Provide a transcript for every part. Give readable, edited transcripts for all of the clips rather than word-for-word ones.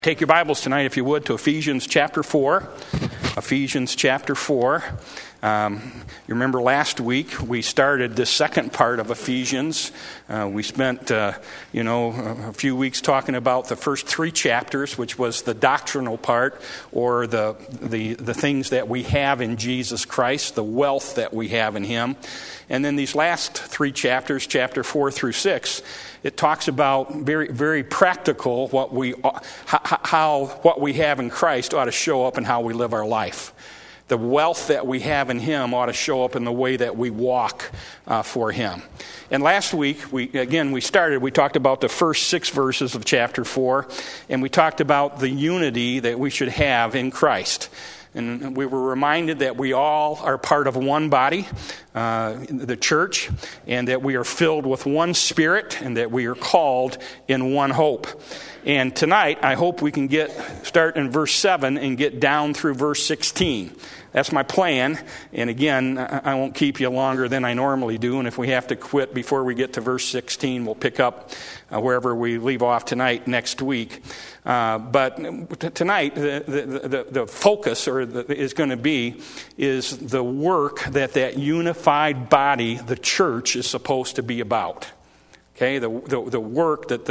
Take your Bibles tonight, if you would, to Ephesians chapter 4. Ephesians chapter 4. You remember last week we started the second part of Ephesians. We spent, a few weeks talking about the first three chapters, which was the doctrinal part, or the things that we have in Jesus Christ, the wealth that we have in Him. And then these last three chapters, chapter 4 through 6, it talks about very, very practical what we have in Christ ought to show up in how we live our life. The wealth that we have in Him ought to show up in the way that we walk for Him. And last week, we talked about the first 6 verses of chapter 4, and we talked about the unity that we should have in Christ. And we were reminded that we all are part of one body, the church, and that we are filled with one Spirit, and that we are called in one hope. And tonight, I hope we can start in verse 7 and get down through verse 16. That's my plan. And again, I won't keep you longer than I normally do. And if we have to quit before we get to verse 16, we'll pick up wherever we leave off tonight next week. But tonight, the focus is going to be the work that unified body, the church, is supposed to be about. Okay, the work that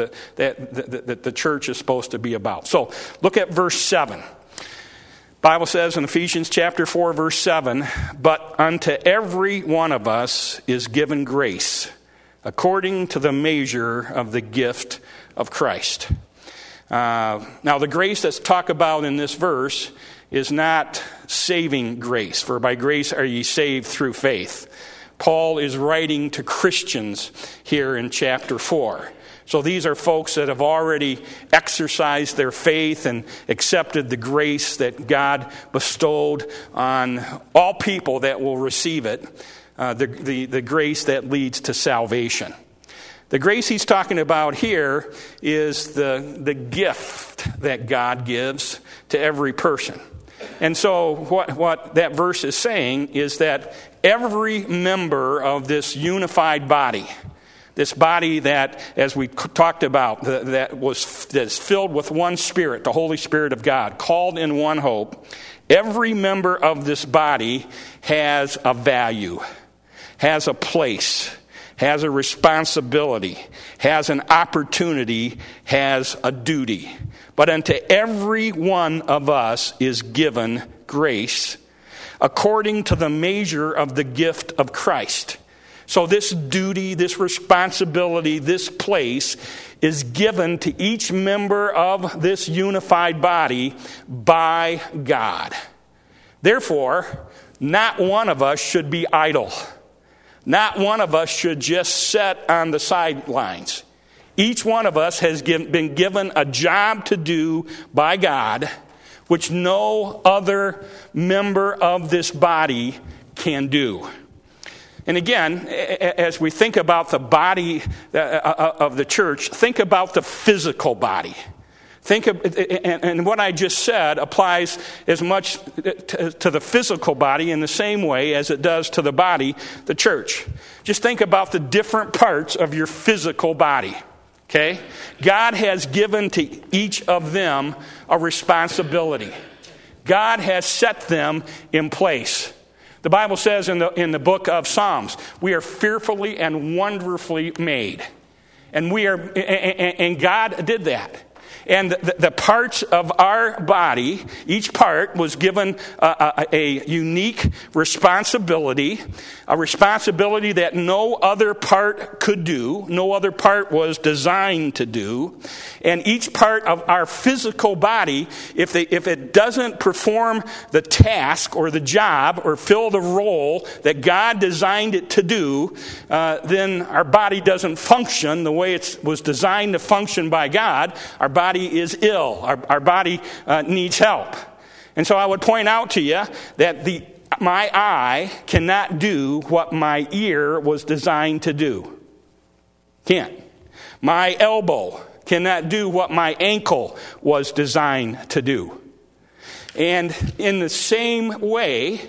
the church is supposed to be about. So look at verse 7. Bible says in Ephesians chapter 4, verse 7, "But unto every one of us is given grace, according to the measure of the gift of Christ." Now, the grace that's talked about in this verse is not saving grace, for by grace are ye saved through faith. Paul is writing to Christians here in chapter 4. So these are folks that have already exercised their faith and accepted the grace that God bestowed on all people that will receive it, the grace that leads to salvation. The grace he's talking about here is the gift that God gives to every person. And so what that verse is saying is that every member of this unified body, this body that, as we talked about, that's filled with one Spirit, the Holy Spirit of God, called in one hope, every member of this body has a value, has a place, has a responsibility, has an opportunity, has a duty. But unto every one of us is given grace according to the measure of the gift of Christ. So this duty, this responsibility, this place is given to each member of this unified body by God. Therefore, not one of us should be idle. Not one of us should just sit on the sidelines. Each one of us has been given a job to do by God, which no other member of this body can do. And again, as we think about the body of the church, think about the physical body. And what I just said applies as much to the physical body in the same way as it does to the body, the church. Just think about the different parts of your physical body. Okay? God has given to each of them a responsibility. God has set them in place. The Bible says in the book of Psalms, we are fearfully and wonderfully made. And God did that. And the parts of our body, each part was given a unique responsibility, a responsibility that no other part could do, no other part was designed to do. And each part of our physical body, if it doesn't perform the task or the job or fill the role that God designed it to do, then our body doesn't function the way it was designed to function by God. Our body is ill. Our body needs help. And so I would point out to you that my eye cannot do what my ear was designed to do. Can't. My elbow cannot do what my ankle was designed to do. And in the same way,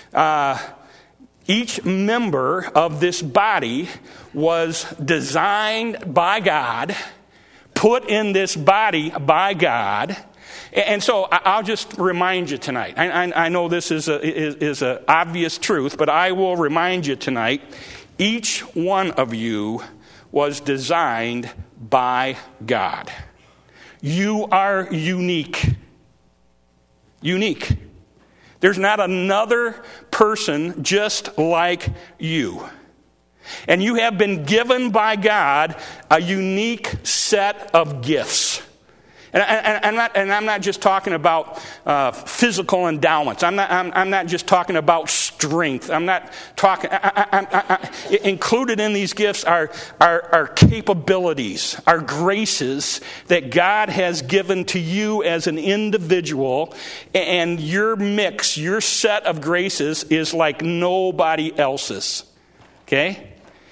each member of this body was designed by God, put in this body by God, And so I'll just remind you tonight. I know this is an obvious truth, but I will remind you tonight, each one of you was designed by God. You are unique. Unique. There's not another person just like you. And you have been given by God a unique set of gifts. And I'm not just talking about physical endowments. I'm not just talking about strength. I'm not talking. Included in these gifts are capabilities, are graces that God has given to you as an individual. And your mix, your set of graces is like nobody else's. Okay?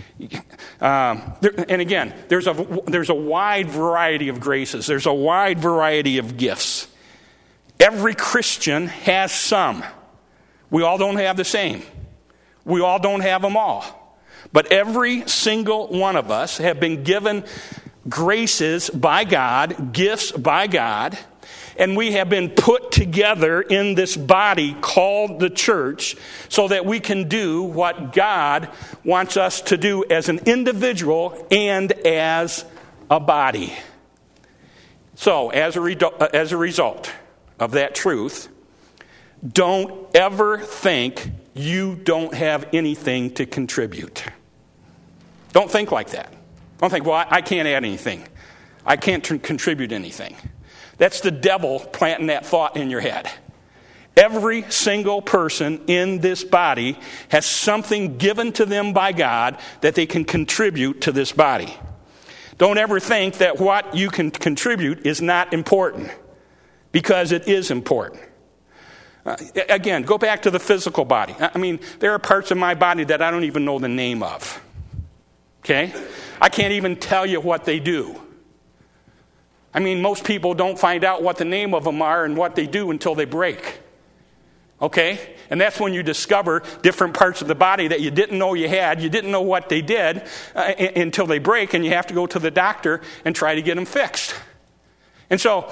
And again, there's a wide variety of graces. There's a wide variety of gifts. Every Christian has some. We all don't have the same. We all don't have them all. But every single one of us have been given graces by God, gifts by God, and we have been put together in this body called the church so that we can do what God wants us to do as an individual and as a body. So, as a result of that truth, don't ever think you don't have anything to contribute. Don't think like that. Don't think, well, I can't add anything. I can't contribute anything. That's the devil planting that thought in your head. Every single person in this body has something given to them by God that they can contribute to this body. Don't ever think that what you can contribute is not important, because it is important. Again, go back to the physical body. I mean, there are parts of my body that I don't even know the name of. Okay? I can't even tell you what they do. I mean, most people don't find out what the name of them are and what they do until they break. Okay? And that's when you discover different parts of the body that you didn't know you had. You didn't know what they did until they break, and you have to go to the doctor and try to get them fixed. And so,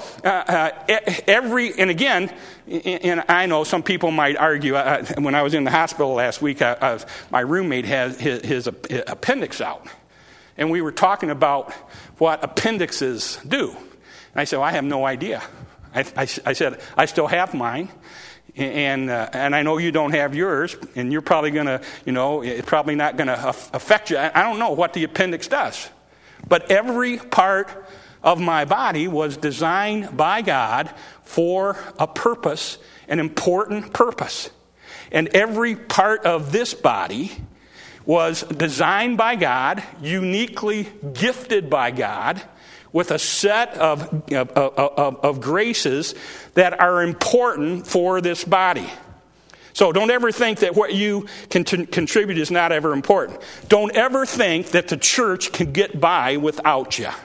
and again, and I know some people might argue, when I was in the hospital last week, my roommate had his appendix out. And we were talking about what appendixes do. And I said, well, I have no idea. I said, I still have mine. And I know you don't have yours. And you're probably going to, it's probably not going to affect you. I don't know what the appendix does. But every part of my body was designed by God for a purpose, an important purpose. And every part of this body was designed by God, uniquely gifted by God, with a set of graces that are important for this body. So don't ever think that what you can contribute is not ever important. Don't ever think that the church can get by without you.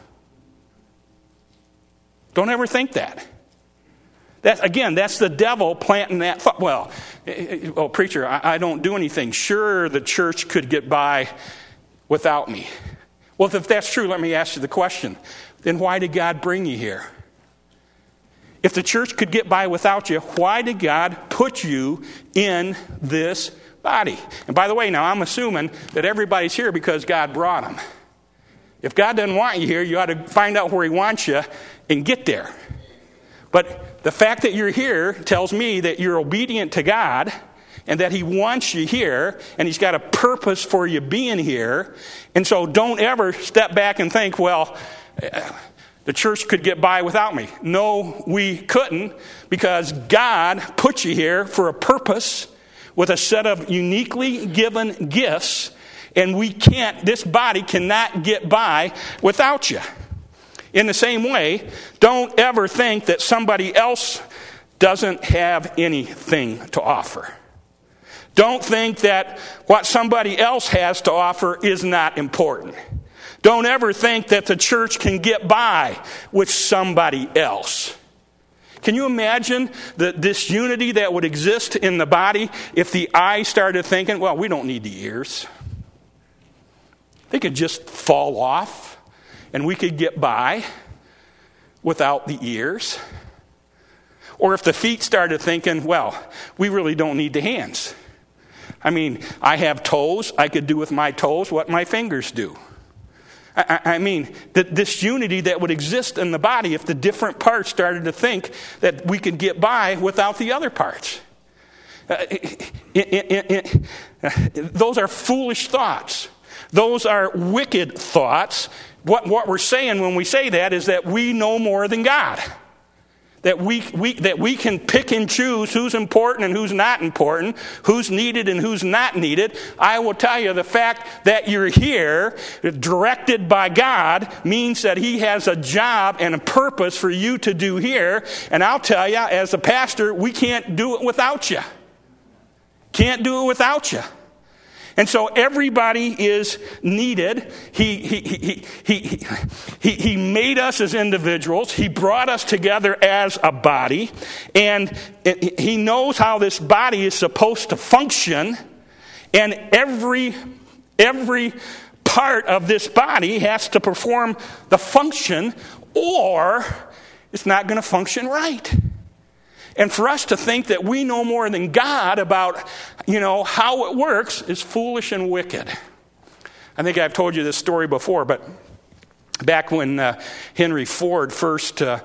Don't ever think that. That's the devil planting that thought. Well, preacher, I don't do anything. Sure, the church could get by without me. Well, if that's true, let me ask you the question. Then why did God bring you here? If the church could get by without you, why did God put you in this body? And by the way, now I'm assuming that everybody's here because God brought them. If God doesn't want you here, you ought to find out where He wants you and get there. But the fact that you're here tells me that you're obedient to God and that He wants you here and He's got a purpose for you being here. And so don't ever step back and think, well, the church could get by without me. No, we couldn't, because God put you here for a purpose with a set of uniquely given gifts, and this body cannot get by without you. In the same way, don't ever think that somebody else doesn't have anything to offer. Don't think that what somebody else has to offer is not important. Don't ever think that the church can get by with somebody else. Can you imagine the disunity that would exist in the body if the eye started thinking, well, we don't need the ears. They could just fall off and we could get by without the ears. Or if the feet started thinking, well, we really don't need the hands. I mean, I have toes. I could do with my toes what my fingers do. I mean, this unity that would exist in the body if the different parts started to think that we could get by without the other parts. Those are foolish thoughts. Those are wicked thoughts. What we're saying when we say that is that we know more than God. That we can pick and choose who's important and who's not important, who's needed and who's not needed. I will tell you, the fact that you're here, directed by God, means that He has a job and a purpose for you to do here. And I'll tell you, as a pastor, we can't do it without you. Can't do it without you. And so everybody is needed. He made us as individuals. He brought us together as a body. And He knows how this body is supposed to function. And every part of this body has to perform the function, or it's not going to function right. And for us to think that we know more than God about, how it works is foolish and wicked. I think I've told you this story before, but back when Henry Ford first made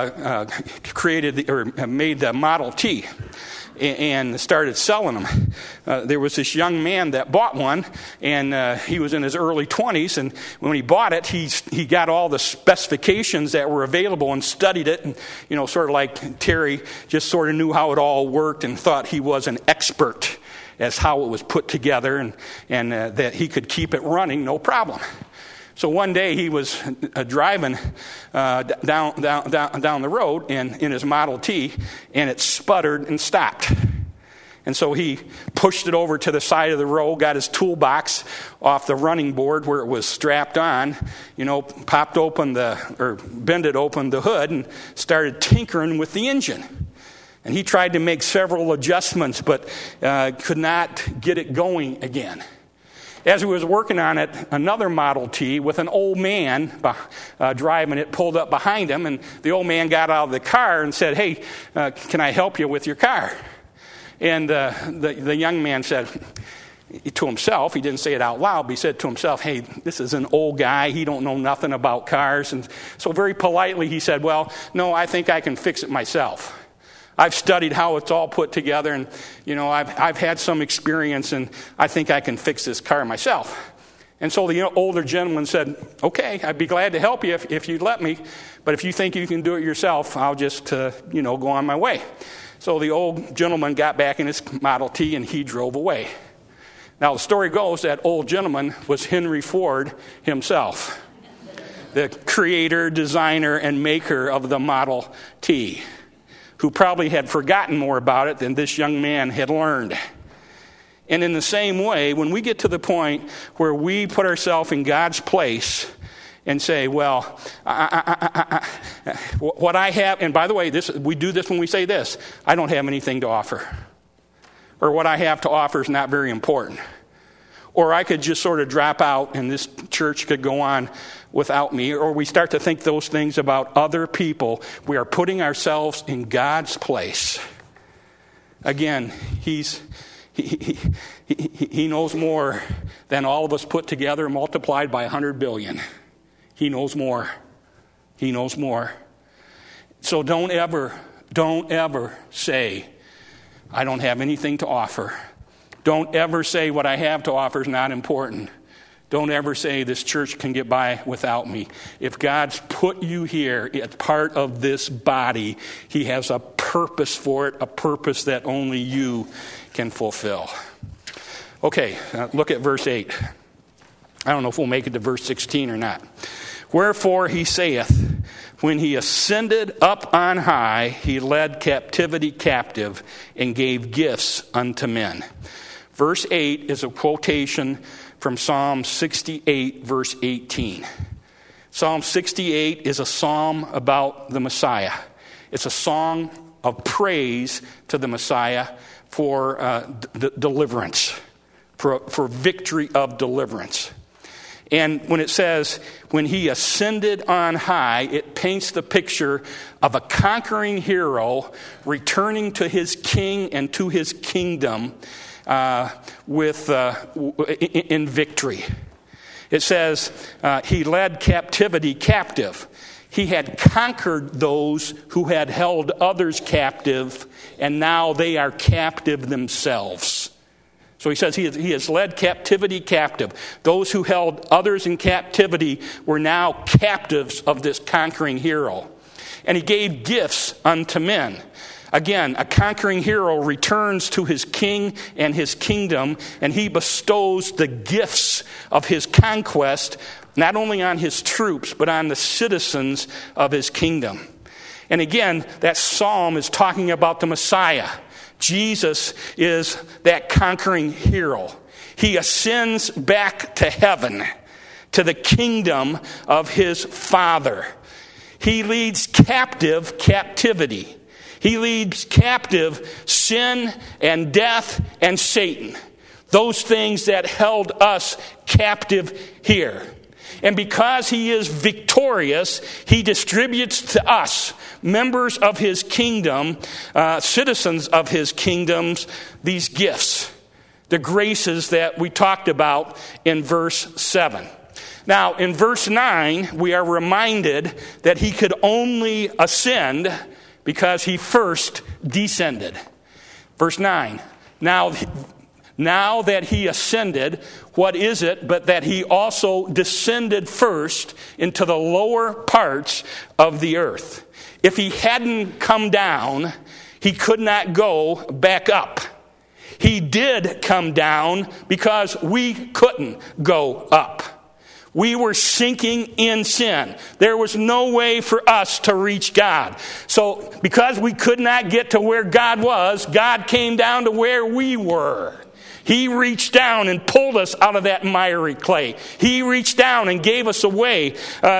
the Model T and started selling them, there was this young man that bought one, and he was in his early 20s, and when he bought it, he got all the specifications that were available and studied it, and sort of like Terry, just sort of knew how it all worked and thought he was an expert as how it was put together, and that he could keep it running no problem. So one day he was driving down the road in his Model T, and it sputtered and stopped. And so he pushed it over to the side of the road, got his toolbox off the running board where it was strapped on, bended open the hood and started tinkering with the engine. And he tried to make several adjustments, but could not get it going again. As he was working on it, another Model T with an old man driving it pulled up behind him, and the old man got out of the car and said, "Hey, can I help you with your car?" And the young man said to himself, he didn't say it out loud, but he said to himself, "Hey, this is an old guy. He don't know nothing about cars." And so very politely he said, "Well, no, I think I can fix it myself. I've studied how it's all put together, and I've had some experience, and I think I can fix this car myself." And so the older gentleman said, "Okay, I'd be glad to help you if you'd let me, but if you think you can do it yourself, I'll just go on my way." So the old gentleman got back in his Model T and he drove away. Now the story goes that old gentleman was Henry Ford himself, the creator, designer, and maker of the Model T, who probably had forgotten more about it than this young man had learned. And in the same way, when we get to the point where we put ourselves in God's place and say, well, what I have, and by the way, we do this when we say this, I don't have anything to offer. Or what I have to offer is not very important. Or I could just sort of drop out and this church could go on without me. Or we start to think those things about other people. We are putting ourselves in God's place. Again, He knows more than all of us put together, multiplied by 100 billion. He knows more. He knows more. So don't ever say, I don't have anything to offer. Don't ever say what I have to offer is not important. Don't ever say this church can get by without me. If God's put you here as part of this body, He has a purpose for it, a purpose that only you can fulfill. Okay, look at verse 8. I don't know if we'll make it to verse 16 or not. Wherefore He saith, when He ascended up on high, He led captivity captive and gave gifts unto men. Verse 8 is a quotation from Psalm 68, verse 18. Psalm 68 is a psalm about the Messiah. It's a song of praise to the Messiah for deliverance, for victory of deliverance. And when it says, when He ascended on high, it paints the picture of a conquering hero returning to his king and to his kingdom in victory. It says he led captivity captive. He had conquered those who had held others captive, and now they are captive themselves. So he says he has led captivity captive. Those who held others in captivity were now captives of this conquering hero. And he gave gifts unto men. Again, a conquering hero returns to his king and his kingdom, and he bestows the gifts of his conquest not only on his troops, but on the citizens of his kingdom. And again, that psalm is talking about the Messiah. Jesus is that conquering hero. He ascends back to heaven, to the kingdom of his Father. He leads captive captivity. He leads captive sin and death and Satan. Those things that held us captive here. And because he is victorious, he distributes to us, members of his kingdom, citizens of his kingdoms, these gifts, the graces that we talked about in verse 7. Now, in verse 9, we are reminded that he could only ascend because he first descended. Verse 9, now that he ascended, what is it but that he also descended first into the lower parts of the earth? If he hadn't come down, he could not go back up. He did come down because we couldn't go up. We were sinking in sin. There was no way for us to reach God. So because we could not get to where God was, God came down to where we were. He reached down and pulled us out of that miry clay. He reached down and gave us a way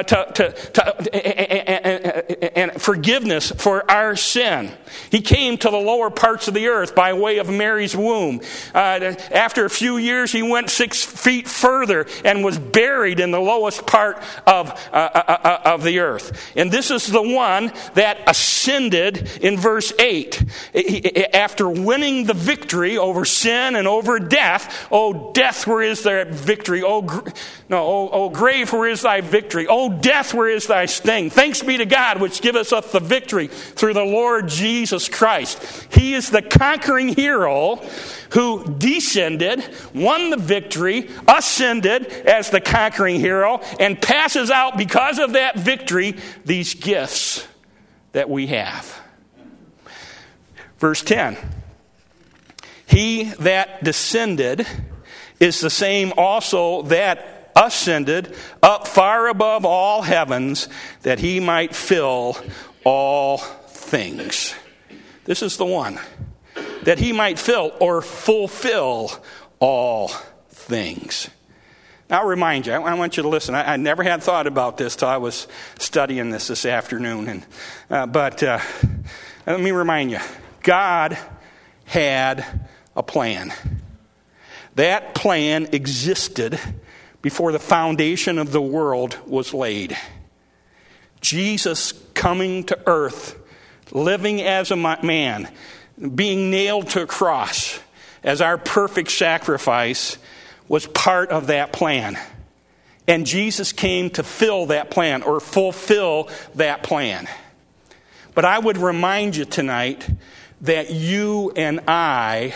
and forgiveness for our sin. He came to the lower parts of the earth by way of Mary's womb. After a few years, he went 6 feet further and was buried in the lowest part of the earth. And this is the one that ascended in verse 8. After winning the victory over sin and over death. Oh, death, where is thy victory? Oh, grave, where is thy victory? Oh, death, where is thy sting? Thanks be to God, which giveth us the victory through the Lord Jesus Christ. He is the conquering hero who descended, won the victory, ascended as the conquering hero, and passes out, because of that victory, these gifts that we have. Verse 10. He that descended is the same also that ascended up far above all heavens, that he might fill all things. This is the one. That he might fill or fulfill all things. Now, I'll remind you, I want you to listen. I never had thought about this till I was studying this afternoon. But let me remind you, God had a plan. That plan existed before the foundation of the world was laid. Jesus coming to earth, living as a man, being nailed to a cross as our perfect sacrifice, was part of that plan. And Jesus came to fill that plan or fulfill that plan. But I would remind you tonight that you and I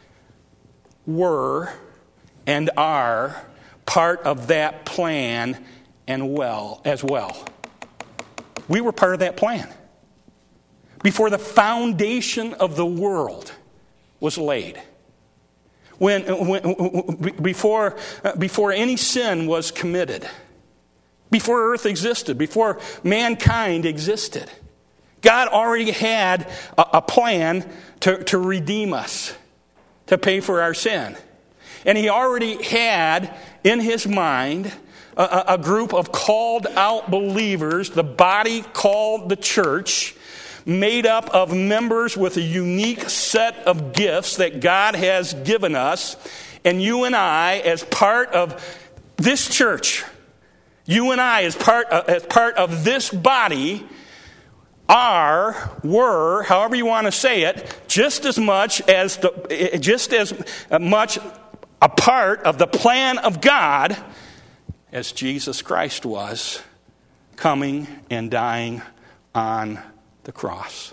were and are part of that plan as well. We were part of that plan before the foundation of the world was laid. Before any sin was committed, before earth existed, before mankind existed, God already had a plan to redeem us, to pay for our sin. And he already had in his mind a group of called out believers, the body called the church, made up of members with a unique set of gifts that God has given us. And you and I, as part of this church, You and I, as part of this body, were, however you want to say it, just as much a part of the plan of God as Jesus Christ was, coming and dying on the cross.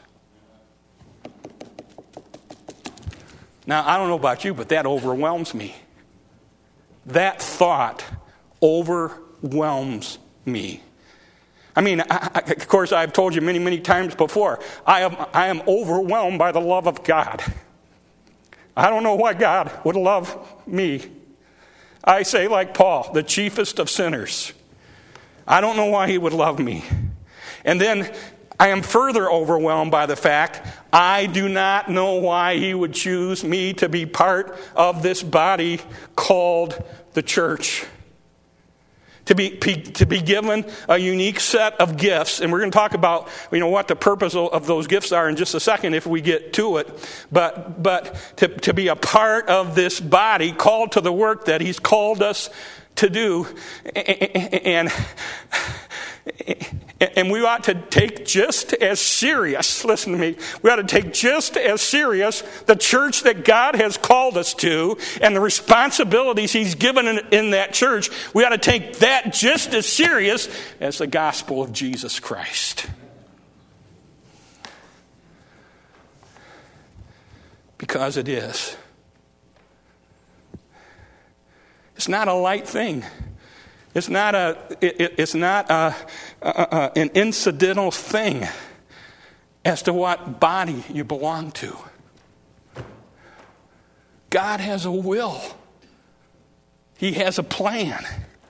Now, I don't know about you, but that overwhelms me. That thought overwhelms me. I mean, of course, I've told you many, many times before, I am overwhelmed by the love of God. I don't know why God would love me. I say like Paul, the chiefest of sinners. I don't know why he would love me. And then I am further overwhelmed by the fact I do not know why he would choose me to be part of this body called the church. To be given a unique set of gifts, and we're going to talk about what the purpose of those gifts are in just a second if we get to it. But to be a part of this body called to the work that he's called us to do, and we ought to take just as serious, listen to me, we ought to take just as serious the church that God has called us to and the responsibilities he's given in that church. We ought to take that just as serious as the gospel of Jesus Christ. Because it is. It's not a light thing. It's not an incidental thing as to what body you belong to. God has a will. He has a plan.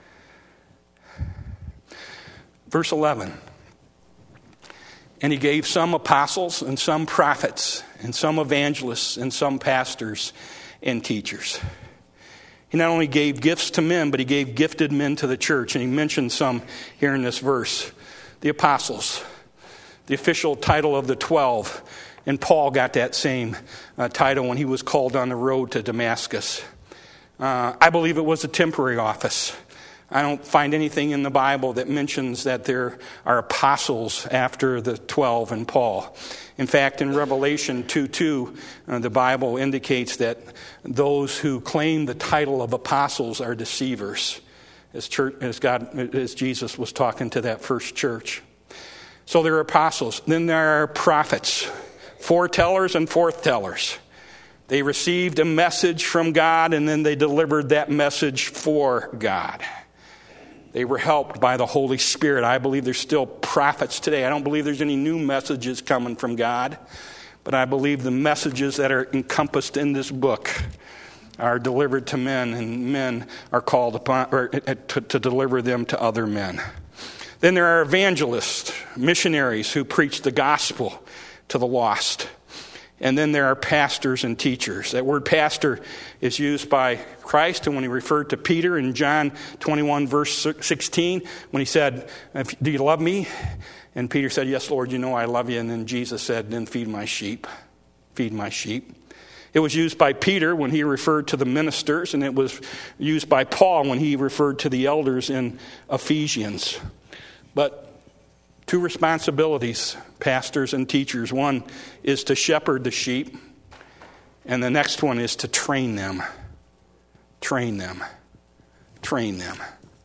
Verse 11. And he gave some apostles and some prophets and some evangelists and some pastors and teachers. He not only gave gifts to men, but he gave gifted men to the church. And he mentioned some here in this verse. The apostles, the official title of the 12. And Paul got that same title when he was called on the road to Damascus. I believe it was a temporary office. I don't find anything in the Bible that mentions that there are apostles after the 12 and Paul. In fact, in Revelation 2:2, the Bible indicates that those who claim the title of apostles are deceivers, as Jesus was talking to that first church. So there are apostles. Then there are prophets, foretellers and forthtellers. They received a message from God, and then they delivered that message for God. They were helped by the Holy Spirit. I believe there's still prophets today. I don't believe there's any new messages coming from God, but I believe the messages that are encompassed in this book are delivered to men, and men are called upon to deliver them to other men. Then there are evangelists, missionaries who preach the gospel to the lost. And then there are pastors and teachers. That word pastor is used by Christ, and when he referred to Peter in John 21, verse 16, when he said, "Do you love me?" And Peter said, "Yes, Lord, you know I love you." And then Jesus said, "Then feed my sheep. Feed my sheep." It was used by Peter when he referred to the ministers, and it was used by Paul when he referred to the elders in Ephesians. But two responsibilities, pastors and teachers. One is to shepherd the sheep, and the next one is to train them. Train them. Train them.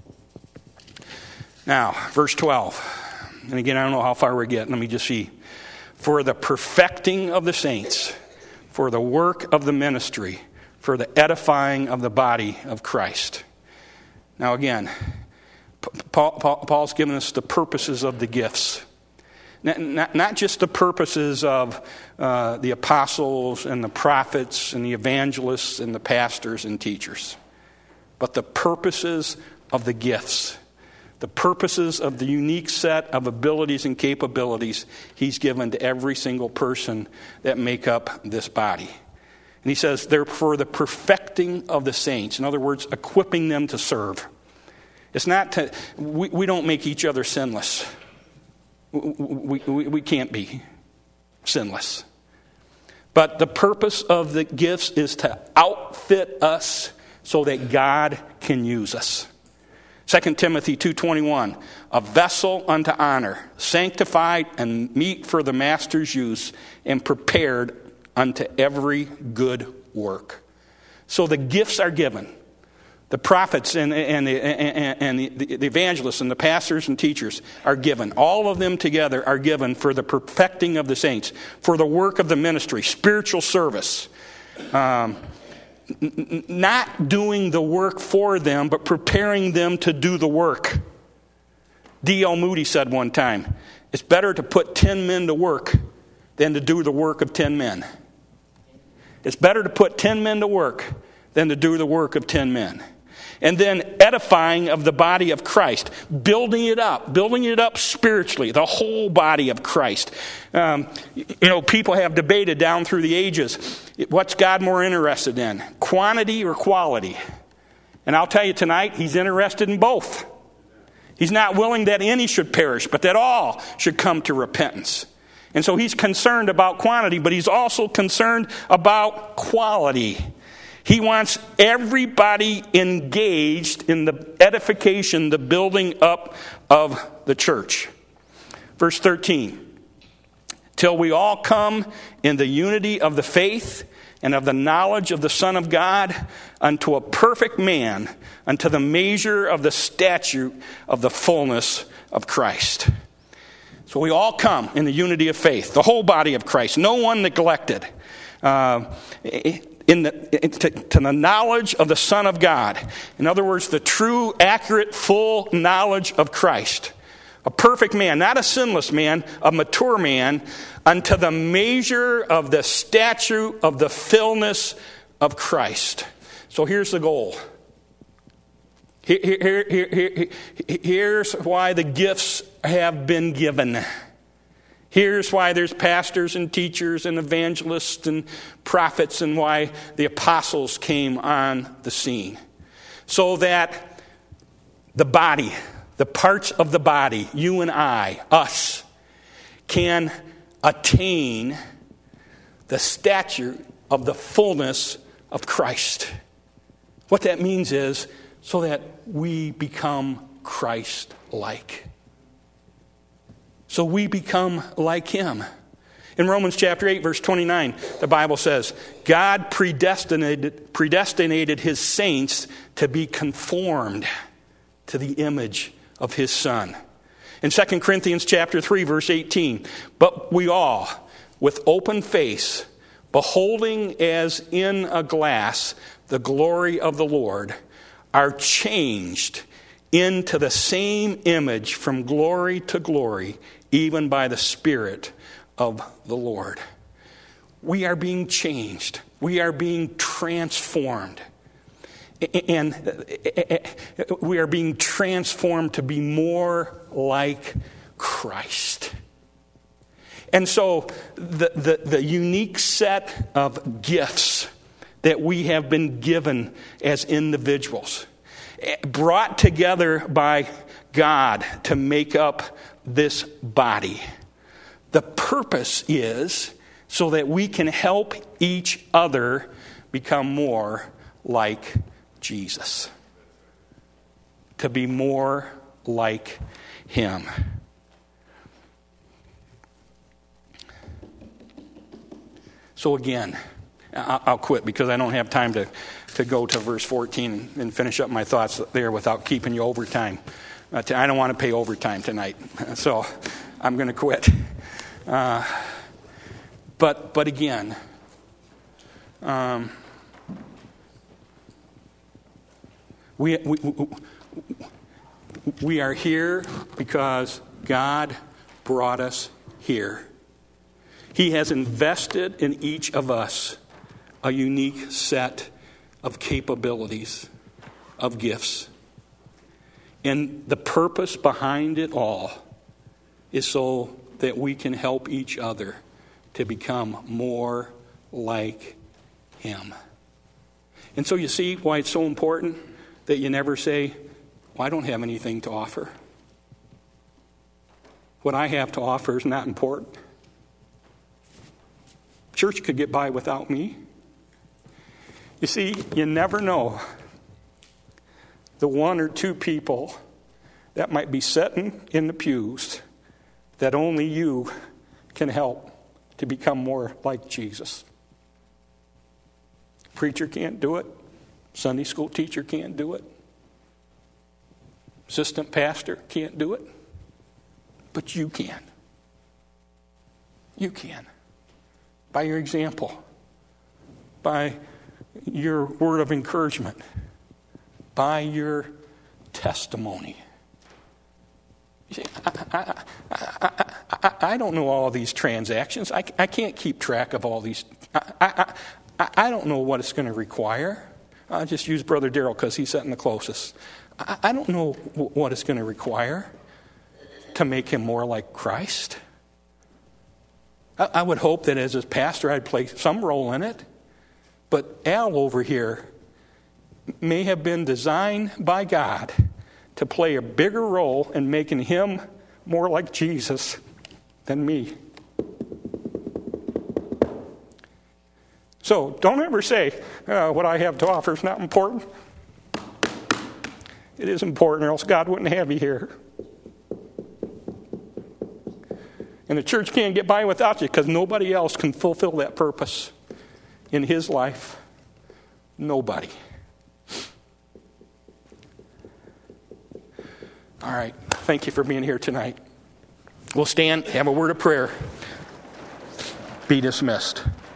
Now, verse 12. And again, I don't know how far we're getting. Let me just see. For the perfecting of the saints, for the work of the ministry, for the edifying of the body of Christ. Now again, Paul's given us the purposes of the gifts. Not just the purposes of the apostles and the prophets and the evangelists and the pastors and teachers, but the purposes of the gifts. The purposes of the unique set of abilities and capabilities he's given to every single person that make up this body. And he says they're for the perfecting of the saints. In other words, equipping them to serve. It's not to, we don't make each other sinless. We can't be sinless. But the purpose of the gifts is to outfit us so that God can use us. 2 Timothy 2:21, a vessel unto honor, sanctified and meet for the master's use, and prepared unto every good work. So the gifts are given. The prophets and the evangelists and the pastors and teachers are given. All of them together are given for the perfecting of the saints, for the work of the ministry, spiritual service. Not doing the work for them, but preparing them to do the work. D.L. Moody said one time, it's better to put 10 men to work than to do the work of 10 men. It's better to put 10 men to work than to do the work of 10 men. And then edifying of the body of Christ, building it up spiritually, the whole body of Christ. People have debated down through the ages, what's God more interested in, quantity or quality? And I'll tell you tonight, he's interested in both. He's not willing that any should perish, but that all should come to repentance. And so he's concerned about quantity, but he's also concerned about quality. He wants everybody engaged in the edification, the building up of the church. Verse 13, till we all come in the unity of the faith and of the knowledge of the Son of God, unto a perfect man, unto the measure of the stature of the fullness of Christ. So we all come in the unity of faith, the whole body of Christ, no one neglected. To the knowledge of the Son of God. In other words, the true, accurate, full knowledge of Christ. A perfect man, not a sinless man, a mature man, unto the measure of the stature of the fullness of Christ. So here's the goal. Here's why the gifts have been given. Here's why there's pastors and teachers and evangelists and prophets, and why the apostles came on the scene. So that the body, the parts of the body, you and I, us, can attain the stature of the fullness of Christ. What that means is so that we become Christ-like. So we become like him. In Romans chapter 8, verse 29, the Bible says, God predestinated his saints to be conformed to the image of his Son. In 2 Corinthians chapter 3, verse 18, but we all, with open face, beholding as in a glass the glory of the Lord, are changed into the same image from glory to glory, even by the Spirit of the Lord. We are being changed. We are being transformed. And we are being transformed to be more like Christ. And so the unique set of gifts that we have been given as individuals, brought together by God to make up this body. The purpose is so that we can help each other become more like Jesus. To be more like him. So again, I'll quit because I don't have time to go to verse 14 and finish up my thoughts there without keeping you overtime. I don't want to pay overtime tonight, so I'm going to quit. But again, we are here because God brought us here. He has invested in each of us a unique set of capabilities, of gifts. And the purpose behind it all is so that we can help each other to become more like him. And so you see why it's so important that you never say, well, I don't have anything to offer. What I have to offer is not important. Church could get by without me. You see, you never know the one or two people that might be sitting in the pews that only you can help to become more like Jesus. Preacher can't do it. Sunday school teacher can't do it. Assistant pastor can't do it. But you can. You can. By your example. By your word of encouragement. By your testimony. You see, I don't know all these transactions. I can't keep track of all these. I don't know what it's going to require. I'll just use Brother Darrell because he's sitting the closest. I don't know what it's going to require to make him more like Christ. I would hope that as a pastor I'd play some role in it. But Al over here may have been designed by God to play a bigger role in making him more like Jesus than me. So don't ever say, what I have to offer is not important. It is important, or else God wouldn't have you here. And the church can't get by without you because nobody else can fulfill that purpose in his life. Nobody. All right. Thank you for being here tonight. We'll stand, have a word of prayer. Be dismissed.